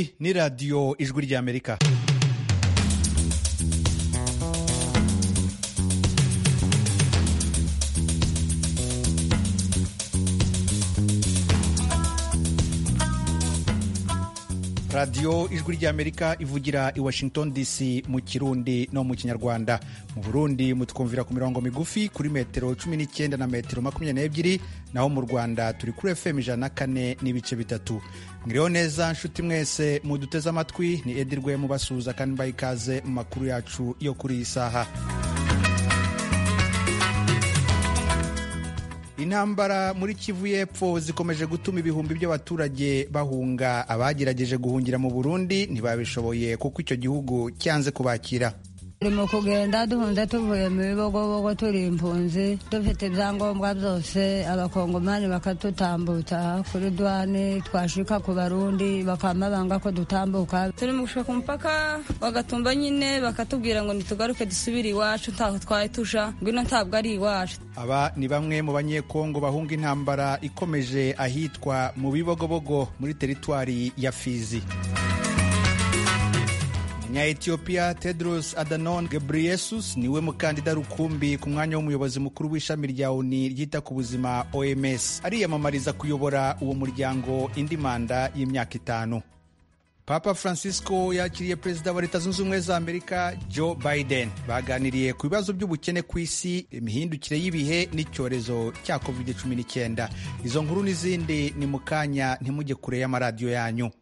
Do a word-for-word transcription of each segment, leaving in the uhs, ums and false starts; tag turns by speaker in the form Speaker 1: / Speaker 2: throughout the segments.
Speaker 1: iyi ni radiyo ijwi ry'Amerika. radiyo ijwi ry'Amerika ivugira i Washington D C mu Kirundi no mu Kinyarwanda. Mu Burundi mutwumvira ku mirongo migufi kuri metero cumi n'icyenda na metero makumyabiri n'ebyiri, naho mu Rwanda turi kuri F M ijana na kane n'ibice bitatu. Mwiriho neza nshuti mwese muduteze amatwi, ni Edirwe mubasuhuza kandi mbaha ikaze mu makuru yacu yo kuri iyi saha. Intambara muri Kivu y'Epfo zikomeje gutuma ibihumbi by'abaturage bahunga. Abagerageje guhungira mu Burundi ntibabishoboye kuko icyo gihugu cyanze kubakira.
Speaker 2: Turimo kugenda duhunze tuvuye mu bibogobogo, turi impunzi dufite ibyangombwa byose, abakongomani bakatutambutsa kuri douane, twashika ku Barundi bakama banga ko dutambuka.
Speaker 3: Turi mu gushaka umupaka wa Gatumba nyine bakatubwira ngo nitugaruke dusubire iwacu, ntaho twaye tusha, ngwino ntabwo ari iwacu.
Speaker 1: Aba ni bamwe mu banyekongo bahunga intambara ikomeje ahitwa mu bibogobogo muri teritwari ya Fizi. Nya-Ethiopia Tedros Adhanom Ghebreyesus niwe mukandida rukumbi ku mwanya w'umuyobozi mukuru w'ishami rya O N U ryita ku buzima O M S. Ariyamamariza kuyobora uwo muryango indi manda y'imyaka itanu. Papa Francisco yakiriye Perezida wa Leta Zunze Ubumwe za Amerika Joe Biden. Baganiriye ku bibazo by'ubukene ku isi, imihindukire y'ibihe n'icyorezo cya covid cumi n'icyenda. Izo nkuru n'izindi ni mukanya, ntimujye kure y'amaradiyo yanyu.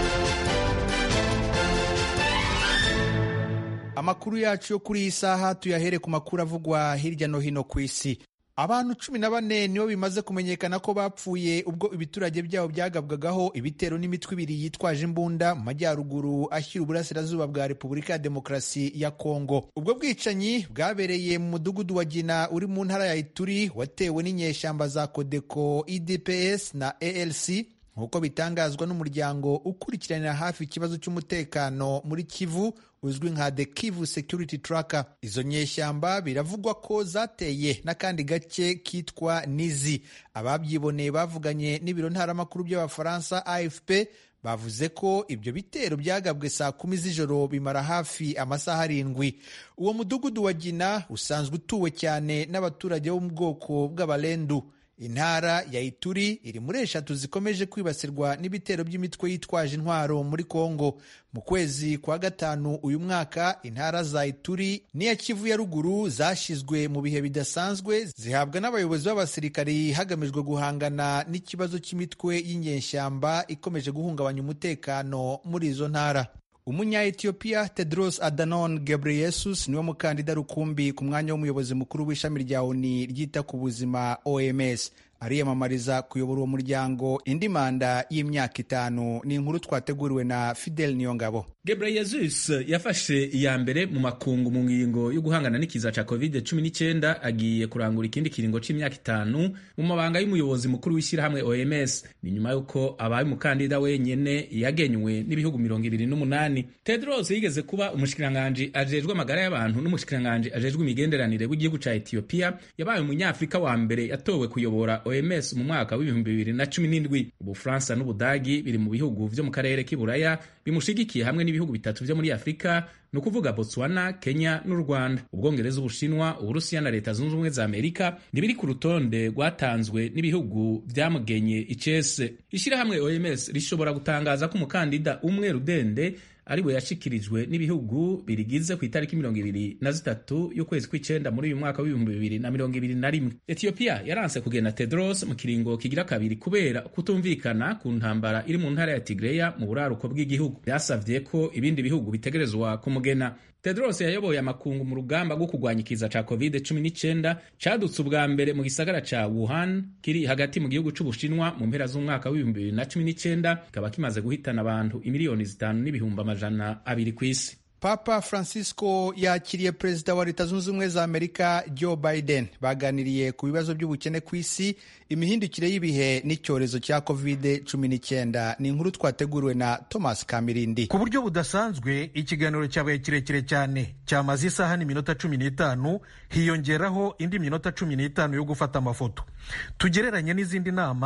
Speaker 1: Amakuru yacu yo kuri iyi saha tuyahere ku makuru avugwa hirya no hino ku isi. Abantu cumi na bane nibo bimaze kumenyekana ko bapfuye ubwo ibiturage byabo byagabwagaho ibitero n'imitwe ibiri yitwaje imbunda mu majyaruguru ashyira uburasirazuba bwa Repubulika ya Demokarasi ya Kongo. Ubwo bwicanyi bwabereye mu mudugudu wa Gina uri mu ntara ya Ituri, watewe n'inyeshyamba za Codeco, I D P S na A L C, nk'uko bitangazwa n'umuryango ukurikiranira hafi ikibazo cy'umutekano muri Kivu uzwi nka The Kivu Security Tracker. Izo nyeshyamba biravugwa ko zateye n'akandi gace kitwa Nizi. Ababyiboneye bavuganye n'ibiro ntaramakuru by'Abafaransa A F P bavuze ko ibyo bitero byagabwe saa kumi z'ijoro bimara hafi amasaha arindwi. Uwo mudugudu wa Gina usanzwe utuwe cyane n'abaturage bo mu bwoko bw'Abalendu. Intara ya Ituri iri muri eshatu zikomeje kwibasirwa n'ibitero by'imitwe yitwaje intwaro muri Kongo. Mu kwezi kwa gatanu uyu mwaka, intara za Ituri n'iya Kivu ya ruguru zashyizwe mu bihe bidasanzwe, zihabwa n'abayobozi b'abasirikari hagamijwe guhangana n'ikibazo cy'imitwe y'inyeshyamba ikomeje guhungabanya umutekano muri izo ntara. Umunya-Ethiopia Tedros Adhanom Ghebreyesus niwe mukandida rukumbi ku mwanya w'umuyobozi mukuru w'ishami rya O N U ryita ku buzima O M S. Ariyamamariza kuyobora uwo muryango indi manda y'imyaka itanu. Ni inkuru twateguriwe na Fidel Niyongabo.
Speaker 4: Ghebreyesus yafashe iya mbere mu makungu mu ngingo yo guhangana n'ikiza ca covid cumi n'icyenda, agiye kurangura ikindi kiringo c'imyaka itanu mu mabanga y'umuyobozi mukuru w'ishyirahamwe O M S. Ni nyuma yuko abaye umukandida wenyene yagenywe n'ibihugu mirongo ibiri n'umunani. Tedros yigeze kuba umushikiranganji ajejwe amagara y'abantu n'umushikiranganji ajejwe imigenderanire w'igihugu ca Ethiopia. Yabaye umunyafrika wa mbere yatowe kuyobora O M S mu mwaka w'ibihumbi bibiri na cumi n'indwi. Ubufaransa n'Ubudagi biri mu bihugu vyo mu karere k'iburaya bimushigikiye hamwe n'ibihugu bitatu vyo muri Afrika, no kuvuga Botswana, Kenya n'u Rwanda. Ubwongereza, Ubushinwa, Uburusiya na Leta Zunze Ubumwe za Amerika nibiri ku rutonde rwatanzwe n'ibihugu vyamugenye icese. Ishirahamwe O M S rishobora gutangaza ko umukandida umwe rudende ariwe yashikirijwe n'ibihugu birigize ku itariki mirongo ibiri na zitatu y'ukwezi kw'icenda muri uyu mwaka w'ibihumbi bibiri na mirongo ibiri na rimwe. Ethiopia yaranse kugena Tedros mu kiringo kigira kabiri kubera kutumvikana ku ntambara iri mu ntara ya Tigreya mu buraruko bw'igihugu. Yasavye ko ibindi bihugu bitegerezwa kumugena. Tedros yayoboye amakungu mu rugamba rwo kurwanya ikiza ca covid cumi n'icyenda cadutse ubwa mbere mu gisagara ca Wuhan kiri hagati mu gihugu c'Ubushinwa mu mpera z'umwaka w'ibihumbi bibiri na cumi n'icyenda, kikaba kimaze guhitana abantu imiliyoni zitanu n'ibihumbi amajana abiri kw'isi.
Speaker 1: Papa Francisco yakiriye Perezida wa Leta Zunze Ubumwe za Amerika Joe Biden. Baganiriye ku bibazo by'ubukene ku isi, imihindukire y'ibihe n'icyorezo cya covid cumi n'icyenda. Ni inkuru twateguriwe na Thomas Kamirindi.
Speaker 5: Ku buryo budasanzwe ikiganiro cyabaye kirekire cyane, cyamaze isaha n'iminota cumi n'itanu, hiyongeraho indi minota cumi n'itanu yo gufata amafoto. Tugereranye n'izindi nama,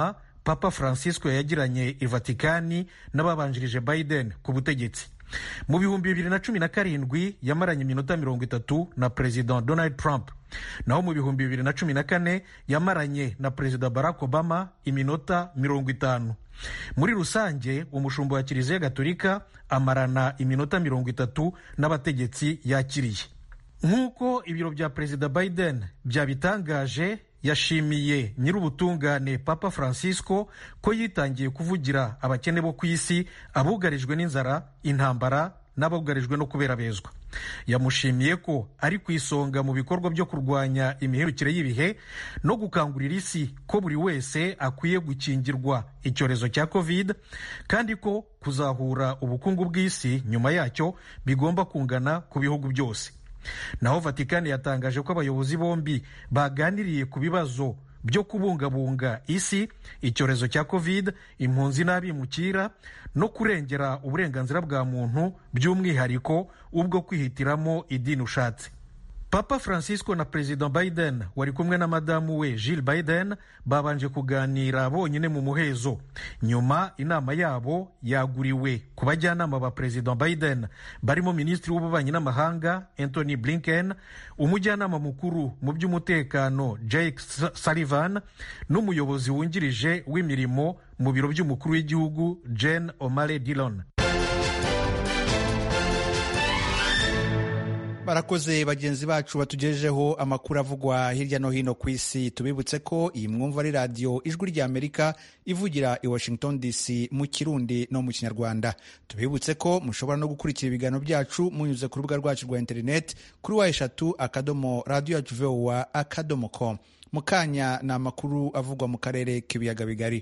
Speaker 5: papa francisco yagiranye i vatikani n'ababanjirije Biden ku butegetsi. Mu bihumbi bibiri na cumi na karindwi yamaranye iminota mirongo itatu na perezida Donald Trump, naho mu bihumbi bibiri na cumi na kane yamaranye na perezida Barack Obama iminota mirongo itanu. Muri rusange umushumba wa kiliziya gatolika amarana iminota mirongo itatu n'abategetsi yakiriye. Nk'uko ibiro bya perezida Biden byabitangaje, yashimiye nyir'ubutungane Papa Francisco ko yitangiye kuvugira abakene bo ku isi, abugarijwe n'inzara, intambara n'abugarijwe no kubera bezwa. Yamushimiye ko ari ku isonga mu bikorwa byo kurwanya imihindukire y'ibihe no gukangurira isi ko buri wese akwiye gukingirwa icyorezo cya covid, kandi ko kuzahura ubukungu bw'isi nyuma yacyo bigomba kungana ku bihugu byose. Naho Vatikani yatangaje ko abayobozi bombi baganiriye ku bibazo byo kubungabunga isi, icyorezo cya covid, impunzi n'abimukira no kurengera uburenganzira bwa muntu, by'umwihariko ubwo kwihitiramo idini ushatse. Papa Francisco na Perezida Biden wari kumwe na madamu we Jill Biden babanje kuganira bonyine mu muhezo. Nyuma inama yabo yaguriwe ku bajyanama ba Perezida Biden barimo Minisitiri w'Ububanyi n'Amahanga Anthony Blinken, umujyanama mukuru mu by'umutekano Jake Sullivan n'umuyobozi wungirije w'imirimo mu biro by'umukuru w'igihugu Jen O'Malley Dillon.
Speaker 1: Barakoze bagenzi bacu batugejejeho amakuru avugwa hirya no hino ku isi. Tubibutse ko iyi mwumva ari radiyo Ijwi ry'Amerika ivugira i Washington D C mu Kirundi no mu Kinyarwanda. Tubibutse ko mushobora no gukurikira ibiganiro byacu munyuze ku rubuga rwacu rwa internet kuri wa eshatu akadomo radio yacu voa akadomo com. Mukanya na amakuru avugwa mu karere k'ibiyaga bigari.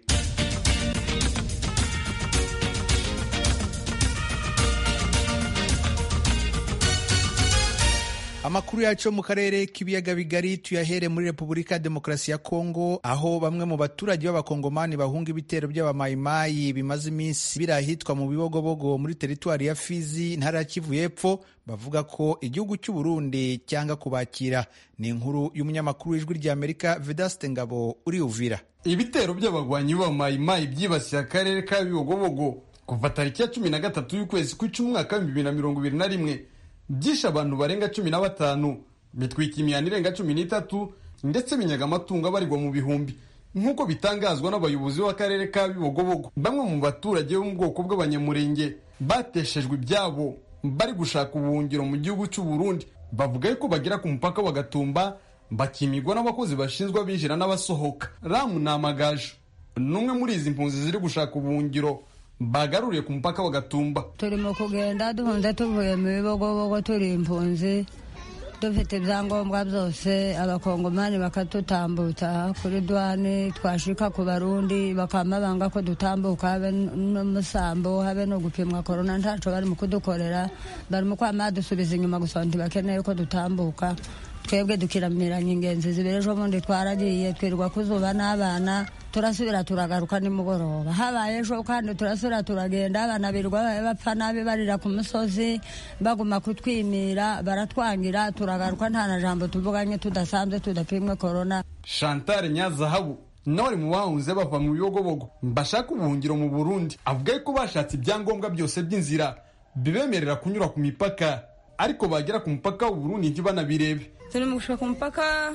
Speaker 1: Amakuru yacu mu karere k'ibiyaga bigari tuyahere muri Repubulika ya Demokarasi ya Kongo, aho bamwe mu baturage b'abakongomani bahunga ibitero by'abamayimayi bimaze iminsi birahitwa mu bibogobogo muri teritwari ya Fizi, intara ya Kivu y'Epfo, bavuga ko igihugu cy'u Burundi cyanga kubakira. Ni inkuru y'umunyamakuru w'Ijwi ry'Amerika Vedaste Ngabo uri Uvira.
Speaker 6: Ibitero by'abagwanyi b'abamayimayi byibasiye akarere ka Bibogobogo kuva tariki ya cumi na gatatu y'ukwezi kw'icumi umwaka wa bibiri na mirongo ibiri na rimwe. Byishe abantu barenga cumi na batanu, bitwika imihanda irenga cumi n'itatu ndetse binyaga amatungo abarirwa mu bihumbi, nk'uko bitangazwa n'abayobozi b'akarere ka Bibogobogo. Bamwe mu baturage bo mu bwoko bw'abanyamurenge bateshejwe ibyabo bari gushaka ubuhungiro mu gihugu cy'u Burundi, bavuga ko bagera ku mupaka wa Gatumba bakimigwa n'abakozi bashinzwe abinjira n'abasohoka. Ramu Namagaje n'umwe muri izi mpunzi ziri gushaka ubuhungiro bagaruriye ku mupaka wa Gatumba.
Speaker 2: Turimo kugenda duhunze tuvuye mu bibogobogo, turi impunzi dufite ibyangombwa byose, abakongomani bakatutambutsa kuri douane, twashika ku Barundi bakama banga ko dutambuka, habe n'umusambo habe no gupimwa corona, ntaco bari mu kudukorera, bari mu kwama dusubiza inyuma gusa ntibakeneye ko dutambuka. Twebwe dukiramiranye ingenzi zibiri, ejo bundi twaragiye twirwa kuzuba n'abana, turasubira turagaruka nimugoroba. Habaye ejo kandi turasubira turagenda, abana birirwa bapfa nabi barira ku musozi baguma kutwimira, baratwangira, turagaruka nta na jambo tuvuganye tudasanzwe tudapimwe corona.
Speaker 6: Chantal Nyazahabu nawe mu bahunze bava mu bibogobogo bashaka ubuhungiro mu Burundi, avuga ko bashatse ibyangombwa byose by'inzira bibemerera kunyura ku mipaka, ariko bagera ku mupaka w'u Burundi ntibanabirebe.
Speaker 3: Turi mu gushaka umupaka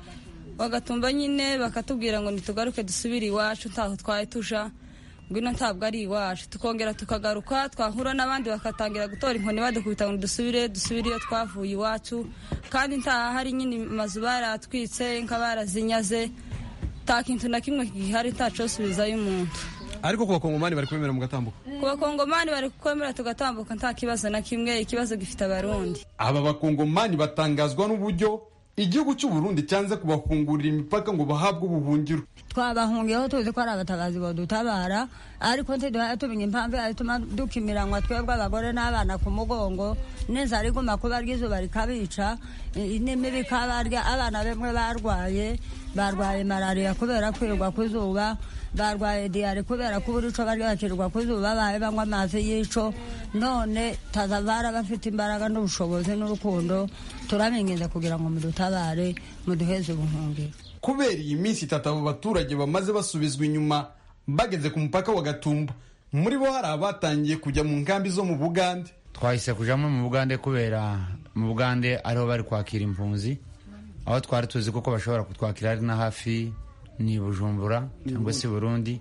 Speaker 3: wa Gatumba nyine bakatubwira ngo nitugaruke dusubire iwacu, ntaho twaye tuja, ngwino ntabwo ari iwacu. Tukongera tukagaruka, twahura n'abandi bakatangira gutora inkoni badukubita ngo dusubire dusubire iyo twavuye iwacu, kandi ntaha hari nyine amazu baratwitse nka barazinyaze, nta kintu na kimwe gihari, ntaco subizayo umuntu.
Speaker 6: Ariko ku bakongomani bari kwemera mu gatambuka,
Speaker 3: ku bakongomani bari kwemera tugatambuka, nta kibazo na kimwe. Ikibazo gifite Abarundi.
Speaker 6: Aba bakongomani batangazwa n'uburyo igihugu cy'u Burundi cyanze kubafungurira imipaka ngo bahabwe ubuhungiro.
Speaker 2: Twabahungiyeho tuzi ko ari abatabazi bodutabara, ariko ntiduhaye tumenya impamvu yatuma dukimiranwa twebwe abagore n'abana ku mugongo, n'inzara iguma kuba ry'izuba rikabica, n'imibi ikabarya. Abana bemwe barwaye barwaye malaria kubera kwirirwa ku zuba, barwaye diare kubera kubura ico barya bakirirwa ku zuba, bahaye banywa amazi y'ico. None tazavara bafite imbaraga n'ubushobozi n'urukundo, turabinginze kugira ngo mudutabare muduheze ubuhungiro.
Speaker 6: Kubera iyi minsi itatu abo baturage bamaze basubizwa inyuma, bageze ku mupaka wa Gatumba. Muri bo hari abatangiye kujya mu nkambi zo mu Bugande.
Speaker 7: Twahise kujamo mu Bugande kubera mu Bugande ariho bari kwakira impunzi, aho twari tuzi kuko bashobora kutwakira ari na hafi ni Bujumbura cyangwa se Burundi,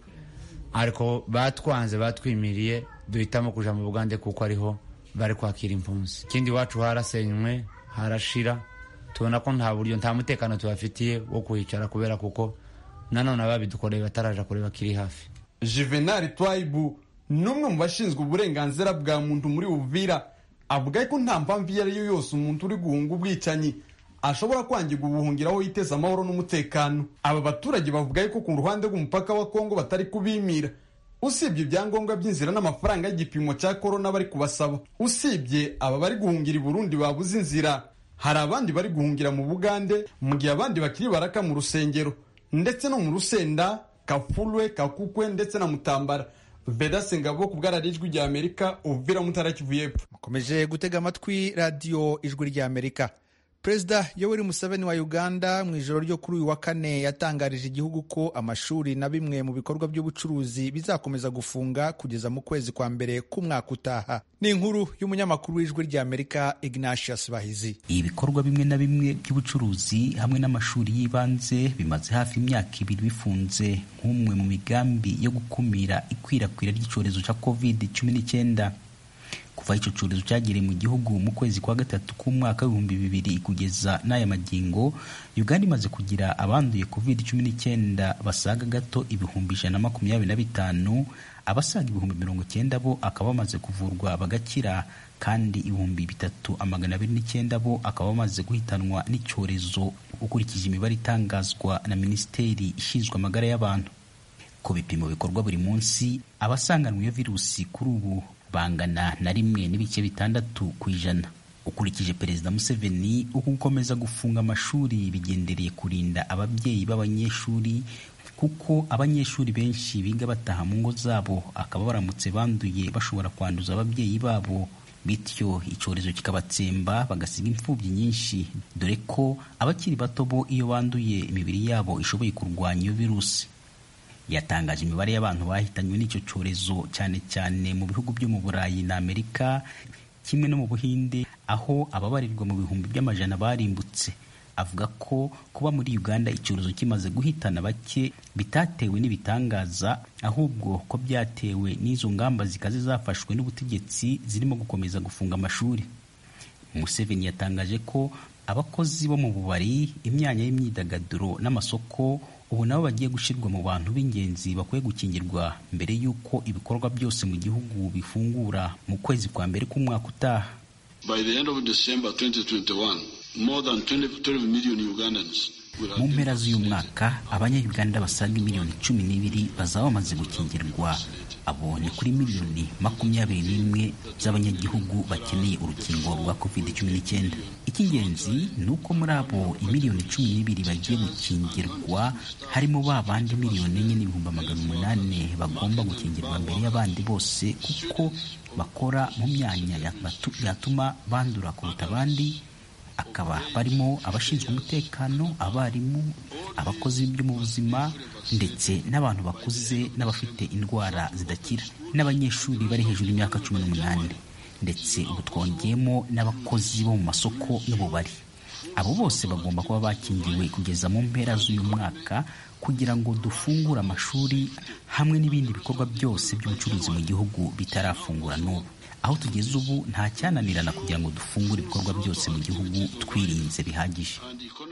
Speaker 7: ariko batwanze batwimiriye duhitamo kuja mu Bugande kuko ariho bari kwakira impunzi. Ikindi wacu harasenywe harashira, tubona ko nta buryo nta mutekano tubafitiye wo kuhicara kubera kuko nanone ababidukoreye bataraja kureba kiri hafi.
Speaker 6: Juvenal Twaibu numwe mu bashinzwe uburenganzira bwa muntu muri Uvira avuga ko nta mpamvu iyo ari yo yose umuntu uri guhunga ubwicanyi ashobora kwangirwa ubuhungiraho yiteza amahoro n'umutekano. Aba baturage bavuga ko ku ruhande rw'umupaka wa Kongo batari kubimira, usibye ibyangombwa by'inzira n'amafaranga y'igipimo cya corona bari kubasaba. Usibye aba bari guhungira i Burundi babuze inzira, hari abandi bari guhungira mu Bugande, mu gihe abandi bakiri baraka mu Rusengero ndetse no mu Rusenda, Kafulwe, Kakukwe ndetse na Mutambara. Vedase Ngabo ku bw'Ijwi rya Amerika, Uvira mu Ntara ya Kivu y'Epfo.
Speaker 1: Mukomeje gutega amatwi radio Ijwi rya Amerika. Perezida Yoweri Museveni wa Uganda mu ijoro ryo kuri uyu wa kane yatangarije igihugu ko amashuri na bimwe mu bikorwa by'ubucuruzi bizakomeza gufunga kugeza mu kwezi kwa mbere k'umwaka utaha. Ni inkuru y'umunyamakuru w'Ijwi rya Amerika Ignatius Bahizi.
Speaker 8: Ibikorwa bimwe na bimwe by'ubucuruzi hamwe n'amashuri y'ibanze bimaze hafi imyaka ibiri bifunze nk'umwe mu migambi yo gukumira ikwirakwira ry'icyorezo cya covid cumi n'icyenda. Kuva icyo cyorezo cyagereye mu gihugu mu kwezi kwa gatatu k'umwaka w'ibihumbi bibiri kugeza n'aya magingo, Uganda imaze kugira abanduye covid cumi n'icyenda basaga gato ibihumbi ijana na makumyabiri na bitanu, abasaga ibihumbi mirongo icyenda bo akaba bamaze kuvurwa bagakira, kandi ibihumbi bitatu amagana abiri n'icyenda bo akaba bamaze guhitanwa n'icyorezo ukurikije imibare itangazwa na Minisiteri ishinzwe amagara y'abantu. Ku bipimo bikorwa buri munsi, abasanganwe iyo virusi kuri ubu bangana na rimwe n'ibice bitandatu ku ijana. Ukurikije Perezida Museveni, uku gukomeza gufunga amashuri bigendereye kurinda ababyeyi b'abanyeshuri kuko abanyeshuri benshi biga bataha mu ngo zabo, akaba baramutse banduye bashobora kwanduza ababyeyi babo, bityo icyorezo kikabatsemba bagasiga imfubyi nyinshi, dore ko abakiri bato bo iyo banduye imibiri yabo ishoboye kurwanya iyo virusi. Yatangaje imibare y'abantu bahitanywe n'icyo cyorezo cyane cyane mu bihugu byo mu Burayi na Amerika kimwe no mu Buhinde, aho ababarirwa mu bihumbi by'amajana barimbutse. Avuga ko kuba muri Uganda icyorezo kimaze guhitana bake bitatewe n'ibitangaza, ahubwo ko byatewe n'izo ngamba zikaze zafashwe n'ubutegetsi zirimo gukomeza gufunga amashuri. Museveni yatangaje ko abakozi bo mu bubari, imyanya y'imyidagaduro n'amasoko ubu nabo bagiye gushyirwa mu bantu b'ingenzi bakwiye gukingirwa mbere y'uko ibikorwa byose mu gihugu bifungura mu kwezi kwa mbere k'umwaka utaha.
Speaker 9: By the end of December twenty twenty-one, more than twelve million Ugandans.
Speaker 8: Mu mpera z'uyu mwaka abanya-Uganda basaga miliyoni cumi n'ibiri bazaba bamaze gukingirwa. Abo ni kuri miliyoni makumyabiri n'imwe z'abanyagihugu bakeneye urukingo rwa covid cumi n'icyenda. Icy'ingenzi ni uko muri abo imiliyoni cumi n'ibiri bagiye gukingirwa harimo ba bandi miliyoni enye n'ibihumbi magana umunani bagomba gukingirwa mbere y'abandi bose, kuko bakora mu myanya yatuma bandura kuruta abandi, akaba barimo abashinzwe umutekano, abarimu, abakozi byo mu buzima ndetse n'abantu bakuze n'abafite indwara zidakira, n'abanyeshuri bari hejuru y'imyaka cumi n'umunani, ndetse ubu twongeyemo n'abakozi bo mu masoko n'ububari. Abo bose bagomba kuba bakingiwe kugeza mu mpera z'uyu mwaka kugira ngo dufungure amashuri hamwe n'ibindi bikorwa byose by'ubucuruzi mu gihugu bitarafungura n'ubu. Aho tugeze ubu nta cyananirana kugira ngo dufungure ibikorwa byose mu gihugu twirinze bihagije.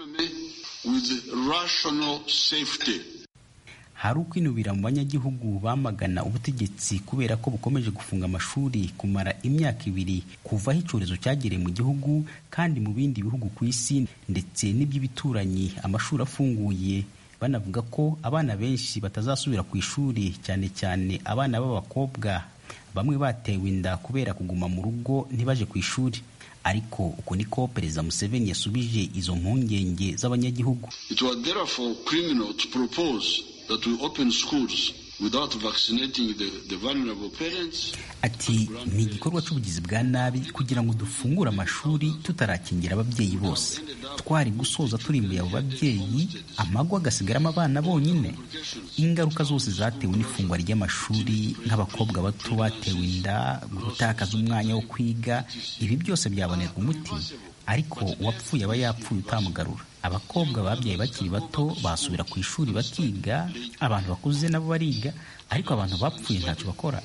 Speaker 8: Hari ukwinubira mu banyagihugu bamagana ubutegetsi kubera ko bukomeje gufunga amashuri kumara imyaka ibiri kuva aho icyorezo cyagereye mu gihugu, kandi mu bindi bihugu ku isi ndetse n'iby'ibituranyi amashuri afunguye, banavuga ko abana benshi batazasubira ku ishuri, cyane cyane abana b'abakobwa bamwe batewe inda kubera kuguma mu rugo ntibaje ku ishuri. Ariko uko niko Perezida Museveni yasubije izo mpungenge z'abanyagihugu.
Speaker 9: It was therefore criminal to propose that we open schools without vaccinating the, the vulnerable parents.
Speaker 8: Ati ni igikorwa cy'ubugizi bwa nabi kugira ngo dufungure amashuri tutarakingira ababyeyi bose. Twari gusoza turimbuye abo babyeyi, amagwa agasigaramo abana bonyine. Ingaruka zose zatewe n'ifungwa ry'amashuri, nk'abakobwa bato batewe inda, gutakaza umwanya wo kwiga, ibi byose byabonerwa umuti, ariko uwapfuye aba yapfuye utamugarura. Abakobwa babyaye bakiri bato basubira ku ishuri bakiga, abantu bakuze nabo bariga, ariko abantu bapfuye ntacyo bakora.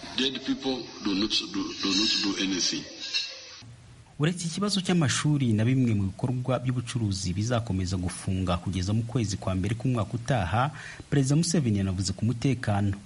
Speaker 8: Uretse ikibazo cy'amashuri na bimwe mu bikorwa by'ubucuruzi bizakomeza gufunga kugeza mu kwezi kwa mbere k'umwaka utaha, Perezida Museveni yanavuze ku mutekano.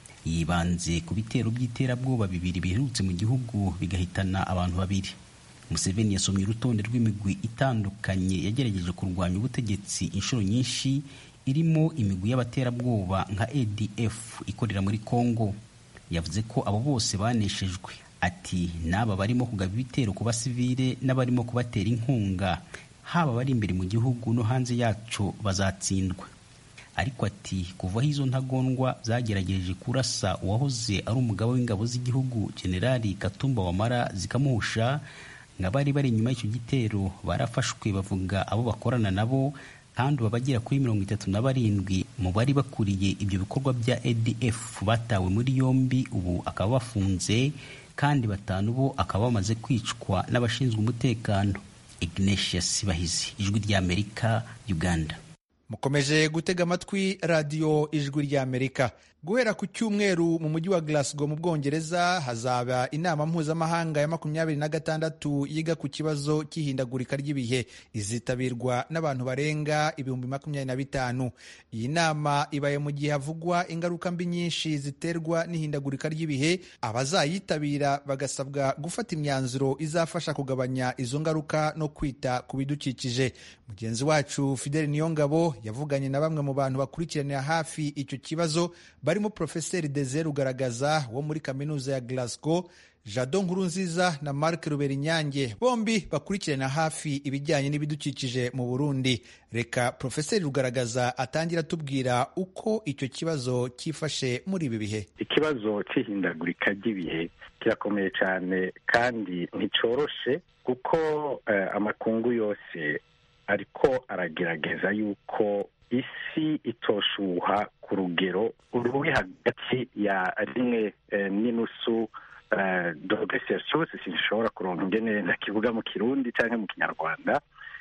Speaker 8: Yibanze ku bitero by'iterabwoba bibiri biherutse mu gihugu bigahitana abantu babiri. Museveni yasomye urutonde rw'imigwi itandukanye yagerageje kurwanya ubutegetsi inshuro nyinshi, irimo imigwi y'abaterabwoba nka A D F ikorera muri Kongo. Yavuze ko abo bose baneshejwe. Ati n'aba barimo kugaba ibitero ku basivile n'abarimo kubatera inkunga, haba bari imbere mu gihugu no hanze yacu, bazatsindwa. Ariko ati kuva izo ntagondwa zagerageje kurasa uwahoze ari umugabo w'ingabo z'igihugu Generali Katumba Wamara zikamuhusha, ngabari bari nyuma y'icyo gitero barafashwe, bavuga abo bakorana nabo, kandi babagera kuri mirongo itatu na barindwi mu bari bakuriye ibyo bikorwa bya A D F batawe muri yombi, ubu akaba bafunze, kandi batanu bo akaba bamaze kwicwa n'abashinzwe umutekano. Ignatius Bahizi, Ijwi ry'Amerika, Uganda.
Speaker 1: Mukomeje gutega amatwi radio Ijwi ry'Amerika. Guhera ku cyumweru mu mujyi wa Glasgow mu Bwongereza hazaba inama mpuzamahanga ya makumyabiri na gatandatu yiga ku kibazo cy'ihindagurika ry'ibihe, izitabirwa n'abantu barenga ibihumbi makumyabiri na bitanu. Iyi nama ibaye mu gihe havugwa ingaruka mbi nyinshi ziterwa n'ihindagurika ry'ibihe. Abazayitabira bagasabwa gufata imyanzuro izafasha kugabanya izo ngaruka no kwita ku bidukikije. Mugenzi wacu Fidel Niyongabo yavuganye na bamwe mu bantu bakurikiranira hafi icyo kibazo, barimo Profeseri Desire Rugaragaza wo muri kaminuza ya Glasgow, Jado Nkurunziza na Mark Ruberinyange, bombi bakurikirana hafi ibijyanye n'ibidukikije mu Burundi. Reka Profeseri Rugaragaza atangira tubwira uko icyo kibazo cyifashe muri ibi bihe.
Speaker 10: Ikibazo cy'ihindagurika ry'ibihe kirakomeye cyane kandi nticoroshe, kuko uh, amakungu yose ariko aragerageza yuko isi itoshuha ku rugero ruri hagati ya rimwe eh, n'inusu eh, dogere Celsius, sinshobora kuronka ingene ndakivuga mu Kirundi canke mu Kinyarwanda,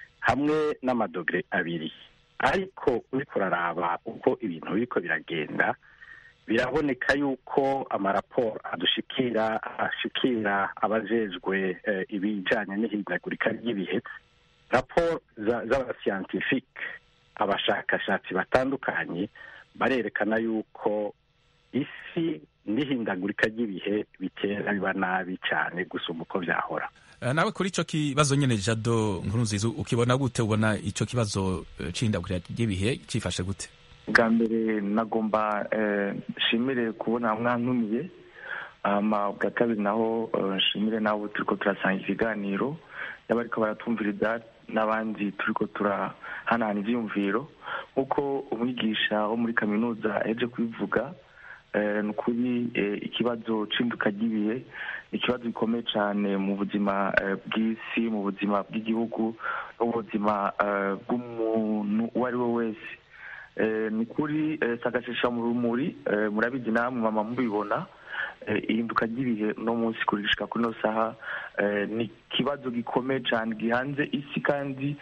Speaker 10: hamwe n'amadogere abiri. Ariko uriko uraraba uko ibintu biriko biragenda, biraboneka yuko amaraporo adushikira ashikira abajejwe eh, ibijanye n'ihindagurika ry'ibihe, raporo z'abascientifique, abashakashatsi batandukanye barerekana yuko isi n'ihindagurika ry'ibihe bitera biba nabi cyane gusumba uko byahora.
Speaker 4: Uh, nawe kuri ico kibazo nyene Jado Nkurunziza ukibona gute? Ubona ico kibazo c'ihindagurika ry'ibihe cifashe gute?
Speaker 11: Bwa mbere nagomba nshimire eh, kubona mwantumiye, ama bwa kabiri naho nshimire uh, nawe turiko turasanga ikiganiro y'abariko baratumviriza n'abandi turiko turahanahana ivyiyumviro. Nk'uko umwigisha wo muri kaminuza aheje kubivuga, eh, nukuri eh, ikibazo c'induka ry'ibihe ni ikibazo gikomeye cane mu buzima eh, bw'isi, mu buzima bw'igihugu no mu buzima eh, bw'umuntu uwo ari we wese. Eh, nukuri eh, sagashesha mu rumuri, eh, murabizi namwe mama mubibona, ihinduka ry'ibihe no munsi kurishika kuri no saha ni kibazo gikomeye cyane gihanze isi, kandi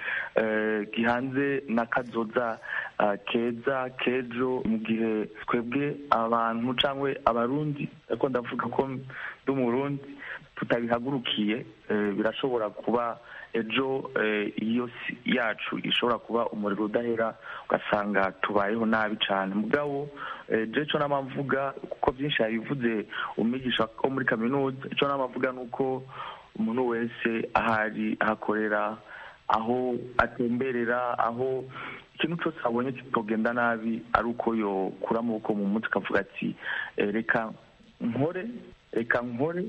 Speaker 11: gihanze n'akazoza keza kejo mu gihe twebwe abantu cyangwa abarundi, ariko ndavuga ko ndi umurundi, tutabihagurukiye birashobora kuba ejo iyo yacu ishobora kuba umuriro udahera, ugasanga tubayeho nabi cyane. Mugabo je cyo namavuga, kuko byinshi yabivuze umwigisha wo muri kaminuza, cyo namavuga nuko umuntu wese ahari ahakorera, aho atemberera, aho ikintu cyose abonye kitogenda nabi, ari uko yo kura amaboko mu mutwe akavuga ati reka nkore reka nkore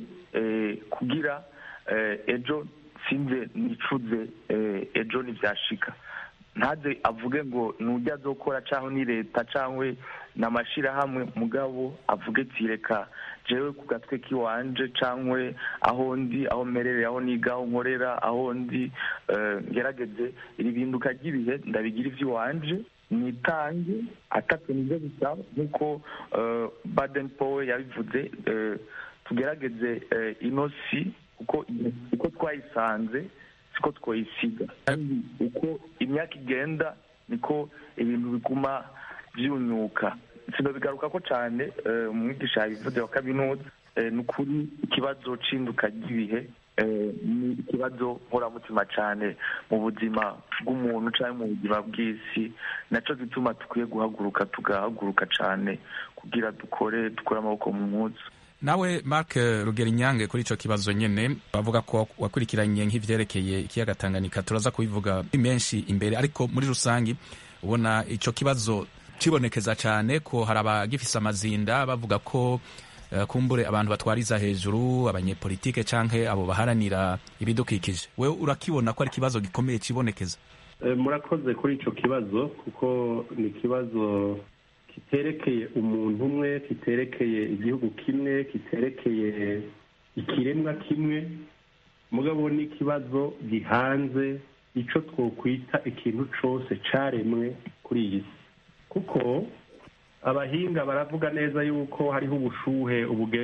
Speaker 11: kugira ejo sinze nicuze ejo nivyashika. ntaze avuge ngo nujya azokora cyangwa ni leta cyangwa ni amashyirahamwe mugabo avuge ati reka jewe ku gatwe k'iwanje cyangwa aho ndi aho mmerere aho niga aho nkorera aho ndi ngerageze iri binduka ry'ibihe ndabigira iby'iwanje nitange atatu nibyo bisaba nk'uko Baden Powell yabivuze, tugerageze ino si uko twayisanze siko twayisiga, uko imyaka igenda niko ibintu biguma byunyuka. sinabigaruka ko cyane umwigisha yabivuze wa kaminuza, ni ukuri ikibazo c'induka ry'ibihe ni ikibazo nkoramutima cyane mu buzima bw'umuntu cyangwa mu buzima bw'isi, nacyo gituma dukwiye guhaguruka tugahaguruka cyane kugira dukore dukore amaboko mu mpuzu.
Speaker 4: Nawe Mark Rugerinyange, kuri ico kibazo nyene bavuga ko wakurikiranye nk'ivyerekeye ikiyaga Tanganyika, turaza kubivuga menshi imbere, ariko muri rusangi ubona ico kibazo kibonekeza cyane ko hari abagifise amazinda bavuga ko uh, kumbure abantu batwariza hejuru abanyepolitike canke abo baharanira ibidukikije. Wewe urakibona ko ari kibazo gikomeye kibonekeza?
Speaker 12: E, murakoze kuri ico kibazo, kuko ni kibazo kiterekeye umuntu umwe, kiterekeye igihugu kimwe, kiterekeye ikiremwa kimwe, mugabo ni kibazo gihanze ico twokwita ikintu cose caremwe kuri iyi si. Kuko abahinga baravuga neza yuko hariho ubushuhe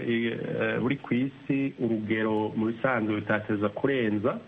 Speaker 12: buri ku isi urugero mu bisanzwe bitateza kurenza,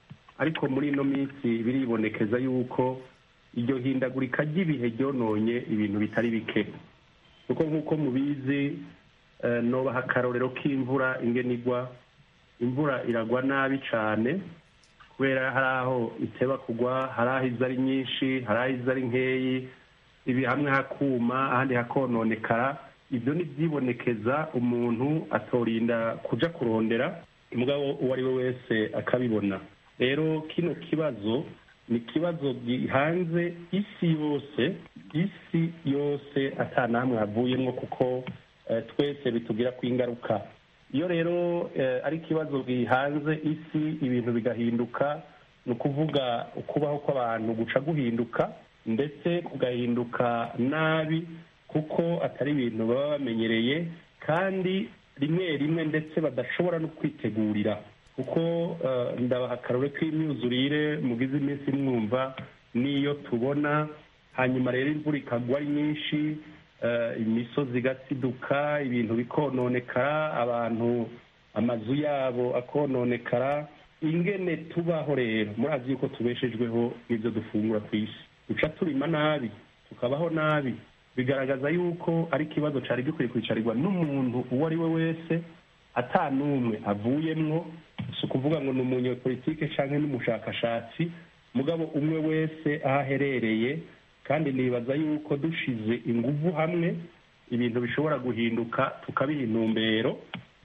Speaker 12: ariko muri ino minsi biribonekeza yuko iryo hindagurika ry'ibihe ryononye ibintu bitari bike. Kuko nk'uko mubizi, nobaha akarorero k'imvura ingene igwa. Imvura iragwa nabi cyane kubera hari aho iteba kugwa, hari aho iza ari nyinshi, hari aho iza ari nkeyi, ibi hamwe hakuma ahandi hakononekara. Ibyo ni byibonekeza umuntu atorinda kuja kurondera, mugabo uwo ari we wese akabibona. Rero kino kibazo ni kibazo gihanze isi yose, isi yose atanamwe havuyemo, kuko eh, twese bitugira ku ingaruka. Iyo rero eh, ari kibazo gihanze isi, ibintu bigahinduka, ni ukuvuga ukubaho kw'abantu guca guhinduka, ndetse kugahinduka nabi, kuko atari ibintu baba bamenyereye kandi rimwe rimwe ndetse badashobora no kwitegurira. Kuko uh, ndabaha akarore k'imyuzurire mugize iminsi mwumva niyo tubona, hanyuma rero imvura ikagwa ari nyinshi, uh, imisozi igasiduka, ibintu bikononekara, abantu amazu yabo akononekara. Ingene tubaho rero, murazi yuko tubeshejweho n'ibyo dufungura ku isi, duca turima nabi, tukabaho nabi. Bigaragaza yuko ari ikibazo cari gikwiye kwicarirwa n'umuntu uwo ari we wese, ata n'umwe avuyemwo, si ukuvuga ngo ni umunyepolitike canke n'umushakashatsi, mugabo umwe wese aho aherereye. Kandi nibaza yuko dushize inguvu hamwe ibintu bishobora guhinduka, tukabiha intumbero.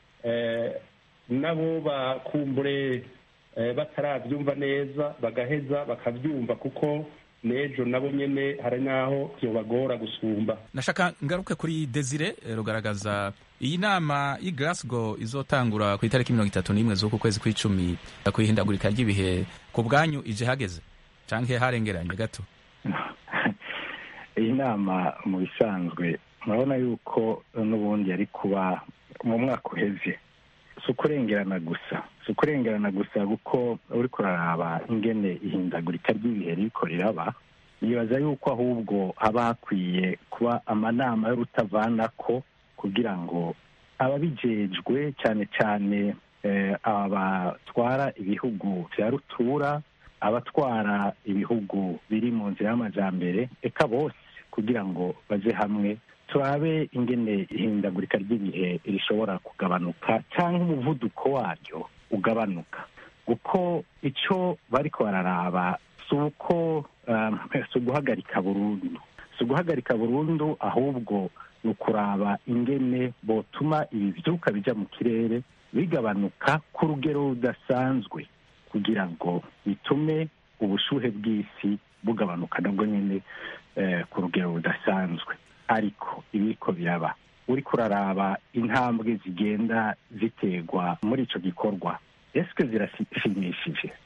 Speaker 12: Eh, nabo bakumbure eh, bataravyumva neza bagaheza bakavyumva, kuko nejo nabo nyene hari naho yobagora gusumba.
Speaker 4: Nashaka ngaruke kuri Desire Rugaragaza. Iyi nama i Glasgow izotangura ku itariki mirongo itatu n'imwe z'uku kwezi kw'icumi, kwihindagurika ry'ibihe ku bwanyu ije hageze canke harengeranye gato?
Speaker 10: Iyi nama mu bisanzwe murabona yuko n'ubundi yari kuba mu mwaka uheze. Si ukurengerana gusa, si ukurengerana gusa kuko uri kuraraba ingene ihindagurika ry'ibihe riko riraba, nibaza yuko ahubwo haba hakwiye kuba amanama y'urutavanako kugira ngo ababijejwe cyane cyane eh, abatwara ibihugu vya rutura, abatwara ibihugu biri mu nzira y'amajambere, eka bose kugira ngo baje hamwe turabe ingene ihindagurika ry'ibihe rishobora kugabanuka cyangwa umuvuduko waryo ugabanuka. Kuko ico bariko bararaba si uko um, si uguhagarika burundu, si uguhagarika burundu, ahubwo ni ukuraba ingene botuma ibivyuka bija mu kirere bigabanuka ku rugero rudasanzwe, kugira ngo bitume ubushuhe bw'isi bugabanuka nabwo nyene eh, ku rugero rudasanzwe. Ariko ibiko biraba, uri kuraraba intambwe zigenda ziterwa muri ico gikorwa, eske zirashimishije?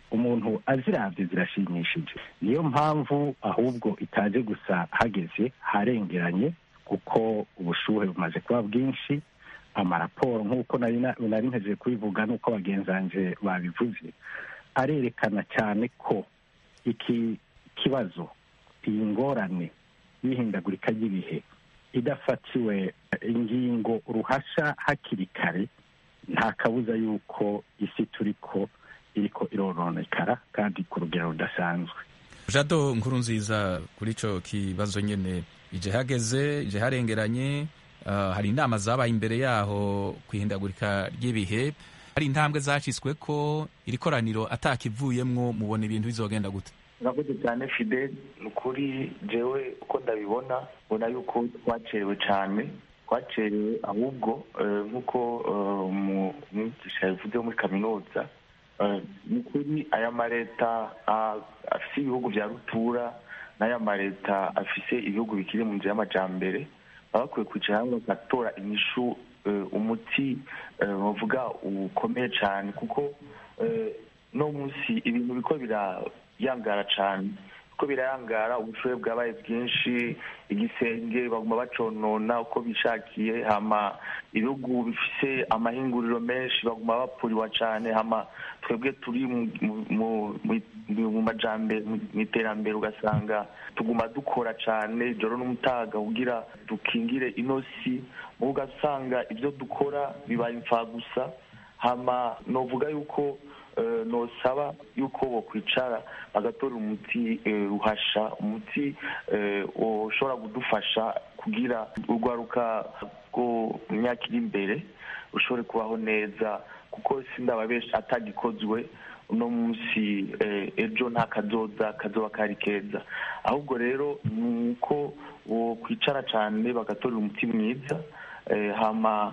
Speaker 10: umuntu aziravye zirashimishije. Niyo mpamvu ahubwo itaje gusa hageze harengeranye, kuko ubushuhe bumaze kuba bwinshi. Amaraporo nk'uko nari nari ntegereje kubivuga n'uko bagenzanje babivuze arerekana cyane ko iki kibazo, iyi ngorane y'ihindagurika ry'ibihe idafatiwe ingingo ruhasha hakiri kare, nta kabuza yuko isi turiko iriko irononekara kandi ku rugero rudasanzwe.
Speaker 4: Jado Nkurunziza, kuri ico kibazo nyene ije hageze ije harengeranye, uh, hari inama zabaye imbere yaho kwihindagurika ry'ibihe, hari intambwe zacitswe ko iri koraniro atakivuyemwo, mubona ibintu bizogenda gute?
Speaker 11: Nakoze cyane Fidel, nukuri jewe uko ndabibona mbona yuko twacerewe cyane twacerewe ahubwo nk'uko umwigisha yavuze muri kaminuza, nukuri aya mareta afise ibihugu vya rutura n'aya mareta afise ibihugu bikiri mu nzira y'amajambere bakwiye kwicara hamwe bagatora inyishu, umuti bavuga ukomeye cyane, kuko no munsi ibintu biko bira yangara cyane, uko birayangara, ubushobozi bwabaye bwinshi, igisenge baguma baconona uko bishakiye, hama ibihugu bifise amahinguriro menshi baguma bapuriwa cyane, hama twebwe turi mu majambere mu iterambere ugasanga tuguma dukora cyane ijoro n'umutaga kugira dukingire inosi, ugasanga ibyo dukora bibaye imfagusa. Hama novuga yuko nosaba yuko bokwicara bagatora umuti ruhasha, umuti ushobora kudufasha kugira urwaruka rwo mu myaka iri imbere rushobore kubaho neza, kuko sindaba benshi atagikozwe uno munsi ejo nta kazoza kazoba kari keza. Ahubwo rero ni uko bokwicara cyane bagatora umuti mwiza, hama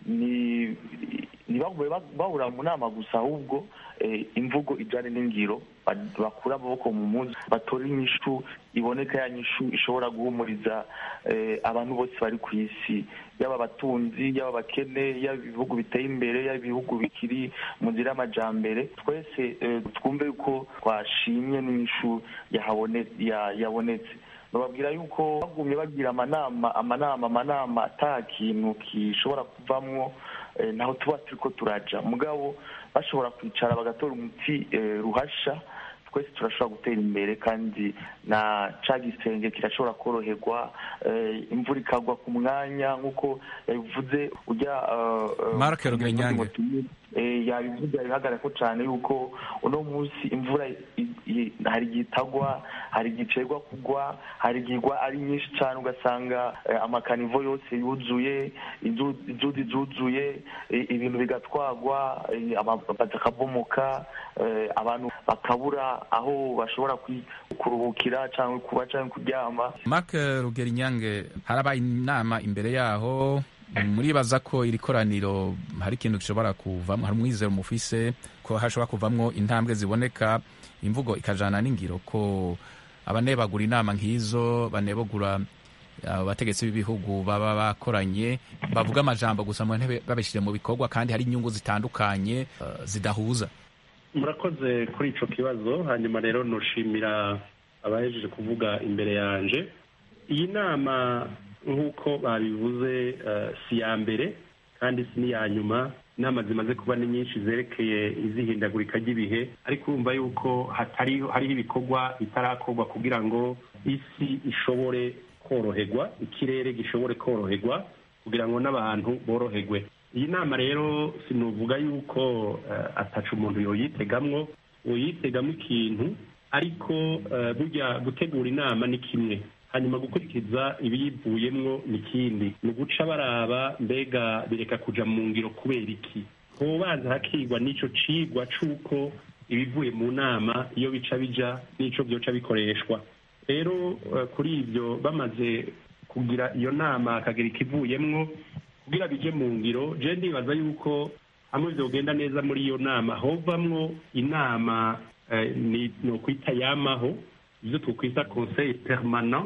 Speaker 11: ni ntibagume bahura mu nama gusa, ahubwo imvugo ijyanye n'ingiro bakura amaboko mu muzi, batora inyishu iboneka, ya nyishu ishobora guhumuriza abantu bose bari ku isi, yaba abatunzi, yaba abakene, yaba ibihugu biteye imbere, yaba ibihugu bikiri mu nzira y'amajambere. Twese twumve yuko twashimye n'inyishu yabonetse. bababwira yuko bagumye bagira amanama amanama amanama ata kintu gishobora kuvamwo, naho tuba turiko turaja mugabo bashobora kwicara bagatora umuti ruhasha, twese turashobora gutera imbere kandi na ca gisenge kirashobora koroherwa, imvura ikagwa ku mwanya nk'uko yabivuze ujya
Speaker 4: Mark Rugenyange
Speaker 11: yabivuze bihagarara ko cyane yuko uno munsi imvura hari igitagwa, hari igicerwa kugwa, hari igigwa ari nyinshi cyane, ugasanga amakanivo yose yuzuye, inzuzi zuzuye, ibintu bigatwagwa, amabati akabomoka, abantu bakabura aho bashobora kuruhukira cyangwa kuba cyangwa kuryama.
Speaker 4: Mark Rugenyange, harabaye inama imbere yaho, muribaza ko iri koraniro hari ikintu gishobora kuvamo, hari umwizero mufise ko hashobora kuvamwo intambwe ziboneka, imvugo ikajana n'ingiro, ko abanebagura inama nk'izo banebagura abategetsi b'ibihugu baba bakoranye bavuga amajambo gusa mu ntebe babishire mu bikorwa, kandi hari inyungu zitandukanye uh, zidahuza.
Speaker 12: Murakoze kuri ico kibazo. Hanyuma rero noshimira abahejeje kuvuga imbere yanje. Iyi nama nk'uko babivuze uh, si ya mbere kandi si n'iya nyuma. Inama zimaze kuba ni nyinshi zerekeye izihindagurika ry'ibihe, ariko urumva yuko hariho ibikorwa bitarakorwa kugira ngo isi ishobore koroherwa, ikirere gishobore koroherwa kugira ngo n'abantu boroherwe. Iyi nama rero sinuvuga yuko uh, ataca umuntu yoyitegamwo, yoyitegamo ikintu, ariko uh, burya gutegura inama ni kimwe, hanyuma gukurikiza ibiyivuyemwo ni kindi. Ni guca baraba mbega bireka kuja mu ngiro kubera iki, hobanza hakigwa n'ico cigwa c'uko ibivuye mu nama iyo bica bija n'ico vyoca bikoreshwa. Rero uh, kuri ivyo bamaze kugira iyo nama akagira ikivuyemwo kugira bije mu ngiro, je ndibaza yuko hamwe vyogenda neza muri iyo nama hovamwo inama uh, ni no kwita yamaho, ivyo twokwita conseil permanent,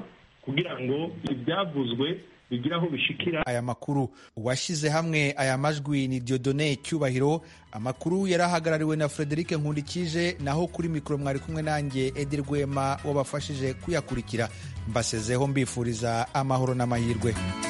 Speaker 12: kugira ngo ibyavuzwe bigira aho bishikira
Speaker 1: aya makuru. Uwashyize hamwe aya majwi ni Dieudonné Cyubahiro. Amakuru yarahagarariwe na Frederic Nkundikije, naho kuri mikoro mwari kumwe nanjye Edi Rwema wabafashije kuyakurikira. Mbasezeho mbifuriza amahoro n'amahirwe.